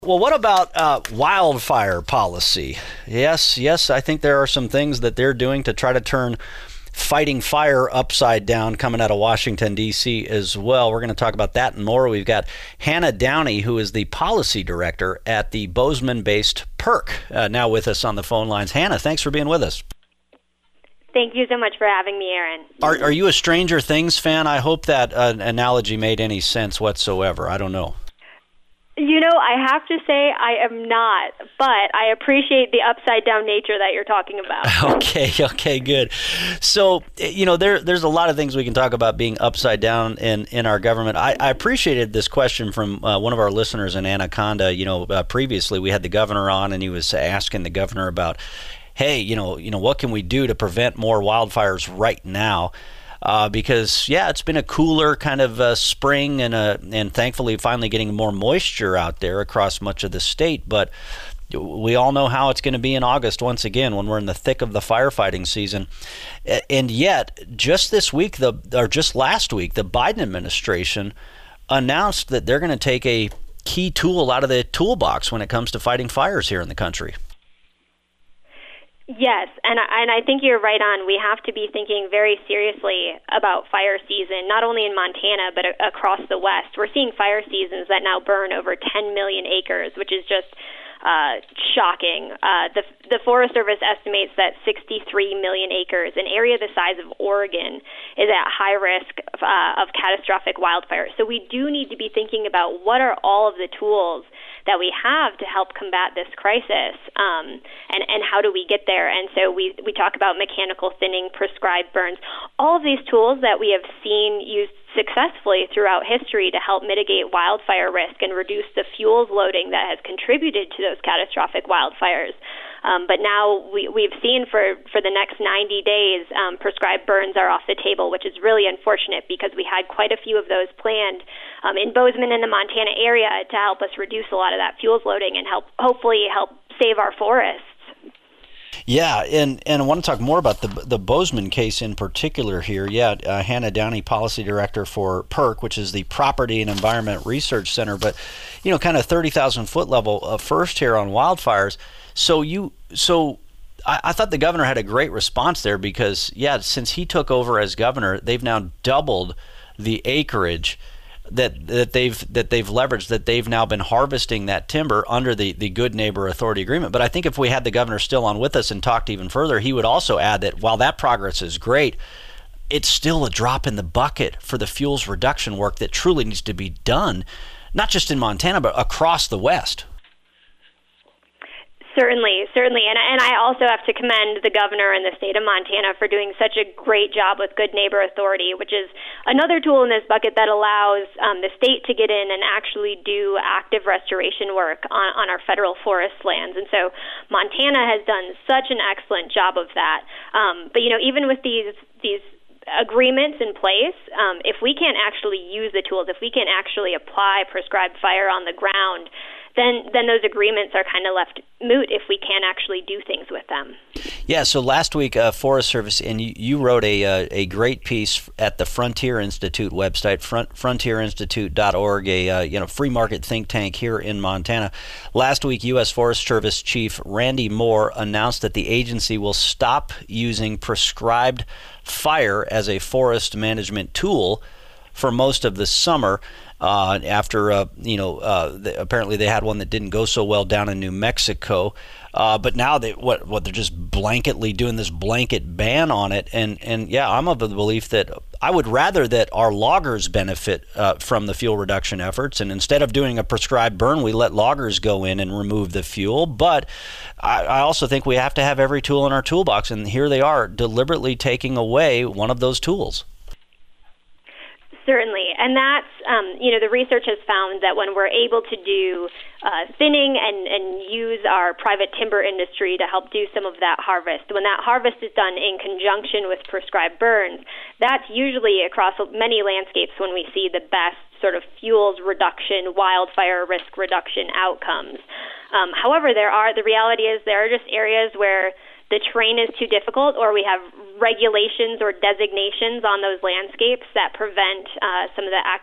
Well, what about wildfire policy? Yes, I think there are some things that they're doing to try to turn fighting fire upside down coming out of Washington, D.C. as well. We're going to talk about that and more. We've got Hannah Downey, who is the policy director at the Bozeman-based PERC, now with us on the phone lines. Hannah, thanks for being with us. Thank you so much for having me, Aaron. Are you a Stranger Things fan? I hope that analogy made any sense whatsoever. I don't know. You know, I have to say I am not, but I appreciate the upside-down nature that you're talking about. Okay, good. So, there's a lot of things we can talk about being upside down in our government. I appreciated this question from one of our listeners in Anaconda. Previously we had the governor on, and he was asking the governor about, hey, what can we do to prevent more wildfires right now? Because it's been a cooler kind of spring and thankfully finally getting more moisture out there across much of the state. But we all know how it's going to be in August once again when we're in the thick of the firefighting season. And yet, just last week, the Biden administration announced that they're going to take a key tool out of the toolbox when it comes to fighting fires here in the country. Yes, and I think you're right on. We have to be thinking very seriously about fire season, not only in Montana, but across the West. We're seeing fire seasons that now burn over 10 million acres, which is just shocking. The Forest Service estimates that 63 million acres, an area the size of Oregon, is at high risk of catastrophic wildfire. So we do need to be thinking about what are all of the tools that we have to help combat this crisis, and how do we get there? And so we talk about mechanical thinning, prescribed burns, all of these tools that we have seen used successfully throughout history to help mitigate wildfire risk and reduce the fuels loading that has contributed to those catastrophic wildfires. But now we've seen for the next 90 days, prescribed burns are off the table, which is really unfortunate because we had quite a few of those planned in Bozeman and the Montana area to help us reduce a lot of that fuels loading and hopefully help save our forests. Yeah, and I want to talk more about the Bozeman case in particular here. Hannah Downey, policy director for PERC, which is the Property and Environment Research Center, but kind of 30,000 foot level first here on wildfires. So I thought the governor had a great response there because since he took over as governor, they've now doubled the acreage that they've leveraged, that they've now been harvesting that timber under the Good Neighbor Authority Agreement. But I think if we had the governor still on with us and talked even further, he would also add that while that progress is great, it's still a drop in the bucket for the fuels reduction work that truly needs to be done, not just in Montana, but across the West. Certainly. And I also have to commend the governor and the state of Montana for doing such a great job with Good Neighbor Authority, which is another tool in this bucket that allows the state to get in and actually do active restoration work on our federal forest lands. And so Montana has done such an excellent job of that. But even with these agreements in place, if we can't actually use the tools, if we can't actually apply prescribed fire on the ground, then those agreements are kind of left moot if we can't actually do things with them. Yeah, so last week, Forest Service, and you wrote a great piece at the Frontier Institute website, frontierinstitute.org, a free market think tank here in Montana. Last week, U.S. Forest Service Chief Randy Moore announced that the agency will stop using prescribed fire as a forest management tool for most of the summer. After apparently they had one that didn't go so well down in New Mexico, but now they're just blanketly doing this blanket ban on it, and I'm of the belief that I would rather that our loggers benefit from the fuel reduction efforts, and instead of doing a prescribed burn, we let loggers go in and remove the fuel. But I also think we have to have every tool in our toolbox, and here they are deliberately taking away one of those tools. Certainly, and that's, the research has found that when we're able to do thinning and use our private timber industry to help do some of that harvest, when that harvest is done in conjunction with prescribed burns, that's usually across many landscapes when we see the best sort of fuels reduction, wildfire risk reduction outcomes. However, the reality is there are just areas where the terrain is too difficult, or we have regulations or designations on those landscapes that prevent some of the active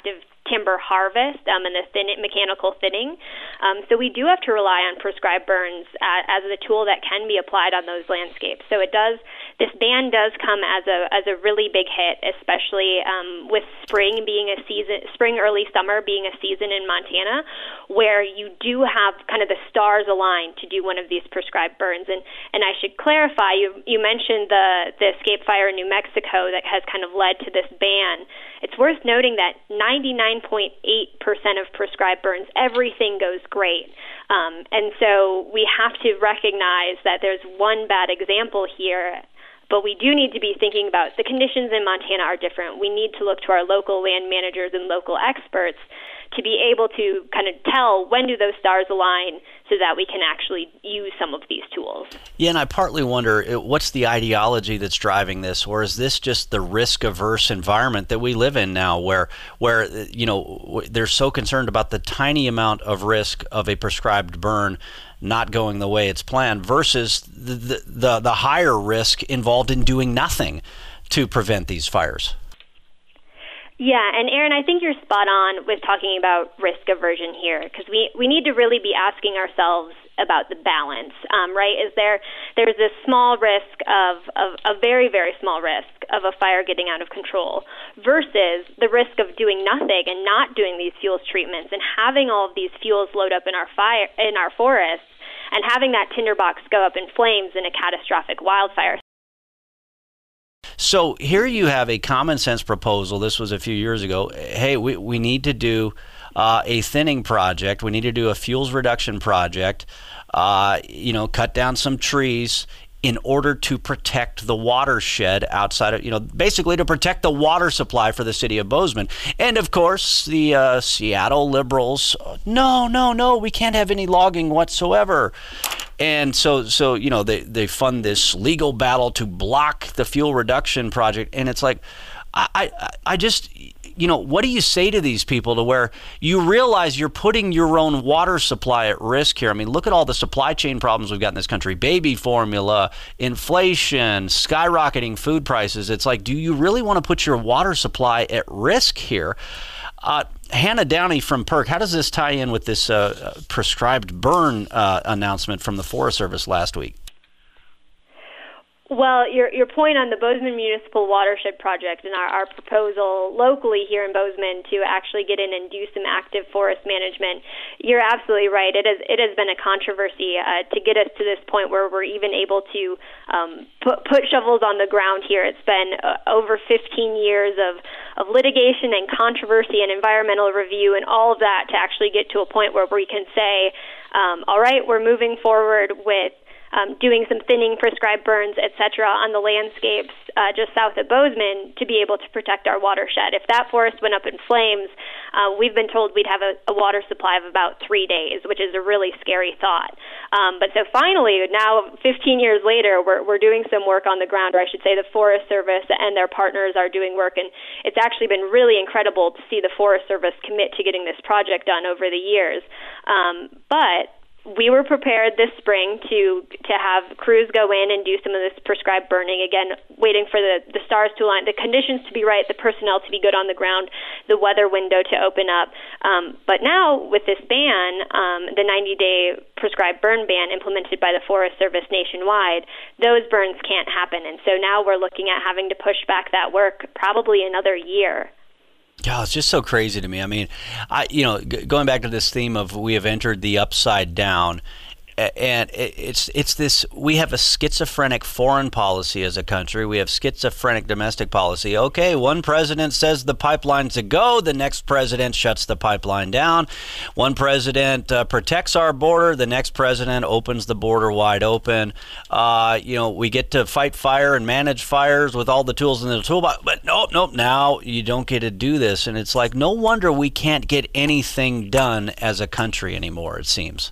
timber harvest and the mechanical thinning. So we do have to rely on prescribed burns as a tool that can be applied on those landscapes. So this ban does come as a really big hit, especially with spring, early summer being a season in Montana, where you do have kind of the stars aligned to do one of these prescribed burns. And I should clarify, you mentioned the Escape Fire in New Mexico that has kind of led to this ban. It's worth noting that 99.8% of prescribed burns, everything goes great. And so we have to recognize that there's one bad example here, but we do need to be thinking about the conditions in Montana are different. We need to look to our local land managers and local experts to be able to kind of tell when do those stars align so that we can actually use some of these tools. Yeah, and I partly wonder what's the ideology that's driving this, or is this just the risk-averse environment that we live in now, where they're so concerned about the tiny amount of risk of a prescribed burn not going the way it's planned versus the higher risk involved in doing nothing to prevent these fires? Yeah, and Aaron, I think you're spot on with talking about risk aversion here, because we need to really be asking ourselves about the balance, right? There's this small risk of a very, very small risk of a fire getting out of control versus the risk of doing nothing and not doing these fuels treatments and having all of these fuels load up in our forests and having that tinderbox go up in flames in a catastrophic wildfire. So here you have a common sense proposal. This was a few years ago. Hey, we need to do a thinning project. We need to do a fuels reduction project. Cut down some trees in order to protect the watershed outside of, basically to protect the water supply for the city of Bozeman. And of course, the Seattle liberals, no, we can't have any logging whatsoever. And so they fund this legal battle to block the fuel reduction project. And it's like, I just, what do you say to these people to where you realize you're putting your own water supply at risk here? I mean, look at all the supply chain problems we've got in this country, baby formula, inflation, skyrocketing food prices. It's like, do you really want to put your water supply at risk here? Hannah Downey from PERC, how does this tie in with this prescribed burn announcement from the Forest Service last week? Well, your point on the Bozeman Municipal Watershed Project and our proposal locally here in Bozeman to actually get in and do some active forest management, you're absolutely right. It has been a controversy to get us to this point where we're even able to put shovels on the ground here. It's been over 15 years of litigation and controversy and environmental review and all of that to actually get to a point where we can say, all right, we're moving forward with doing some thinning, prescribed burns, et cetera, on the landscapes just south of Bozeman to be able to protect our watershed. If that forest went up in flames, we've been told we'd have a water supply of about 3 days, which is a really scary thought. But so finally, now 15 years later, we're doing some work on the ground, or I should say the Forest Service and their partners are doing work, and it's actually been really incredible to see the Forest Service commit to getting this project done over the years. But we were prepared this spring to have crews go in and do some of this prescribed burning, again, waiting for the stars to align, the conditions to be right, the personnel to be good on the ground, the weather window to open up. But now with this ban, the 90-day prescribed burn ban implemented by the Forest Service nationwide, those burns can't happen. And so now we're looking at having to push back that work probably another year. Yeah, it's just so crazy to me. I mean, going back to this theme of we have entered the upside down, and it's this, we have a schizophrenic foreign policy as a country. We have schizophrenic domestic policy. Okay, one president says the pipeline's a go, the next president shuts the pipeline down. One president protects our border, the next president opens the border wide open. We get to fight fire and manage fires with all the tools in the toolbox, but nope, now you don't get to do this. And it's like, no wonder we can't get anything done as a country anymore, it seems.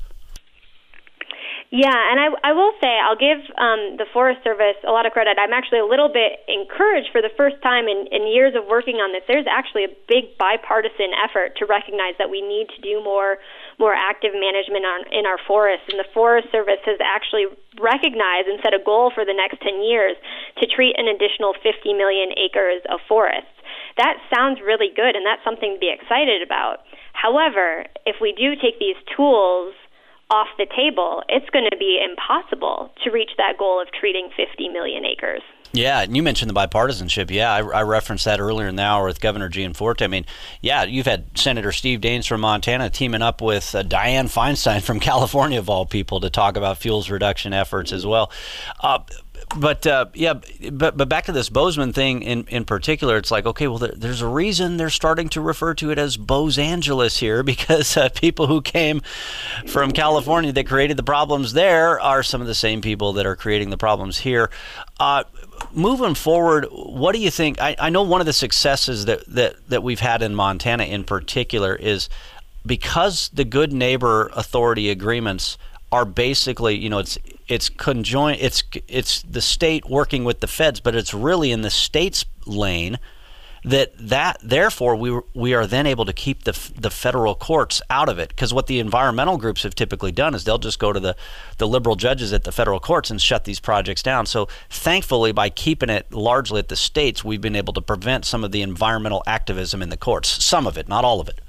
Yeah, and I will say I'll give the Forest Service a lot of credit. I'm actually a little bit encouraged for the first time in years of working on this. There's actually a big bipartisan effort to recognize that we need to do more active management in our forests, and the Forest Service has actually recognized and set a goal for the next 10 years to treat an additional 50 million acres of forests. that sounds really good, and that's something to be excited about. However, if we do take these tools off the table, it's going to be impossible to reach that goal of treating 50 million acres. Yeah, and you mentioned the bipartisanship. Yeah, I referenced that earlier in the hour with Governor Gianforte. I mean, yeah, you've had Senator Steve Daines from Montana teaming up with Dianne Feinstein from California, of all people, to talk about fuels reduction efforts as well. But back to this Bozeman thing in particular, it's like, okay, well, there's a reason they're starting to refer to it as Bose Angeles here, because people who came from California that created the problems there are some of the same people that are creating the problems here. Moving forward, what do you think? I know one of the successes that we've had in Montana in particular is because the Good Neighbor Authority agreements are basically, it's conjoined, it's the state working with the feds, but it's really in the state's lane. That therefore we are then able to keep the federal courts out of it, because what the environmental groups have typically done is they'll just go to the liberal judges at the federal courts and shut these projects down. So thankfully, by keeping it largely at the states, we've been able to prevent some of the environmental activism in the courts. Some of it, not all of it.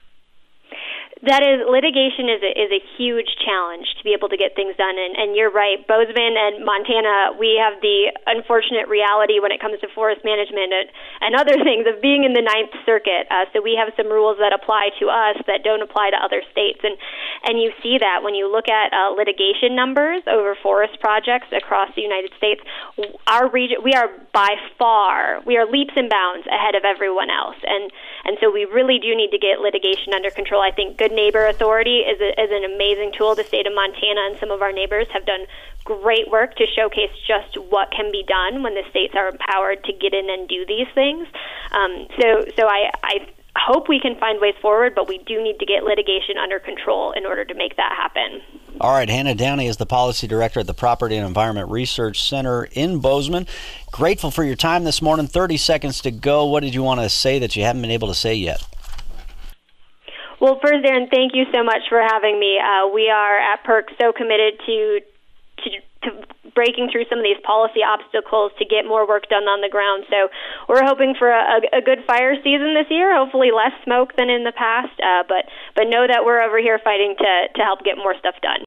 That is, litigation is a huge challenge to be able to get things done. And you're right, Bozeman and Montana, we have the unfortunate reality when it comes to forest management and other things of being in the Ninth Circuit. So we have some rules that apply to us that don't apply to other states. And you see that when you look at litigation numbers over forest projects across the United States. Our region, we are leaps and bounds ahead of everyone else. And so we really do need to get litigation under control. I think Good Neighbor Authority is an amazing tool. The state of Montana and some of our neighbors have done great work to showcase just what can be done when the states are empowered to get in and do these things. So I hope we can find ways forward, but we do need to get litigation under control in order to make that happen. All right, Hannah Downey is the Policy Director at the Property and Environment Research Center in Bozeman. Grateful for your time this morning. 30 seconds to go. What did you want to say that you haven't been able to say yet? Well, first, Darren, thank you so much for having me. We are at PERC so committed to breaking through some of these policy obstacles to get more work done on the ground. So we're hoping for a good fire season this year, hopefully less smoke than in the past, but know that we're over here fighting to help get more stuff done.